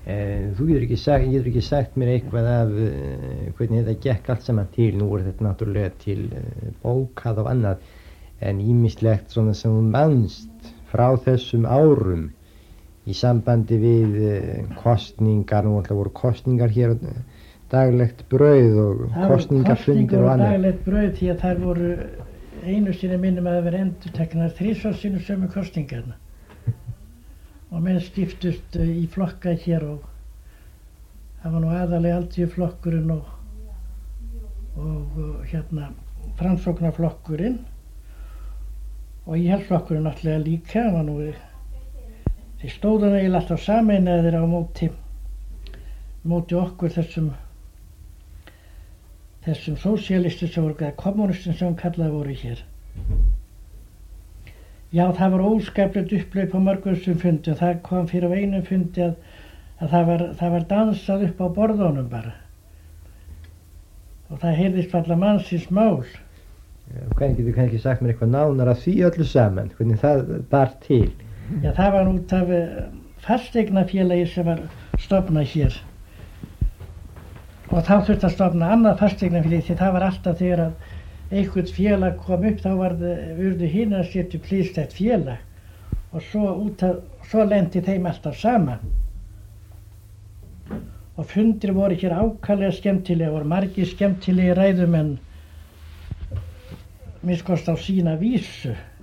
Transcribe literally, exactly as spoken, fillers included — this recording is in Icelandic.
Eh, þú getur ekki sagt, getur ekki sagt mér eitthvað af uh, hvernig þetta gekk allt saman til. Nú er þetta náttúrulega til uh, bókað og annað, en ýmislegt svona sem þú manst frá þessum árum í sambandi við uh, kosningar. Nú alltaf voru kosningar hér, daglegt brauð og kosningafundir og annað. Það voru daglegt brauð því að þær voru einu sinni minnum að það verið endurteknar þrisvar sinnum sömu kosningarna. Og menn skiptust uh, í flokka hér og það var nú aðalega Alþýðuflokkurinn og, og uh, hérna Framsóknarflokkurinn og Íhaldsflokkurinn náttúrulega líka. Var nú, þeir stóðu eiginlega alltaf sameinaðir á móti, móti okkur þessum þessum sósíalistum sem voru, eða kommunistum sem kallað voru hér. Já, það var óskaplega uppleið på mörgum þessum fundum. Það kom fyrir á einum fundi að, að það, var, það var dansað upp á borðunum bara. Og það heyrðist varla mannsins mál. Hvernig getur kannski sagt mér eitthvað nánar af því öllu saman, hvernig það bar til? Já, það var út af fasteignafélagi sem var stofnað hér. Og þá þurfti að stofna annað fasteignafélagi því það var alltaf þegar að einhvern félag kom upp, þá varðu, urðu hinn að setja upp hliðstætt félag og svo, út að, svo lendi þeim alltaf saman. Og fundir voru hér ákaflega skemmtilega, voru margir skemmtilegi ræðumenn, minnst kost á sína vísu.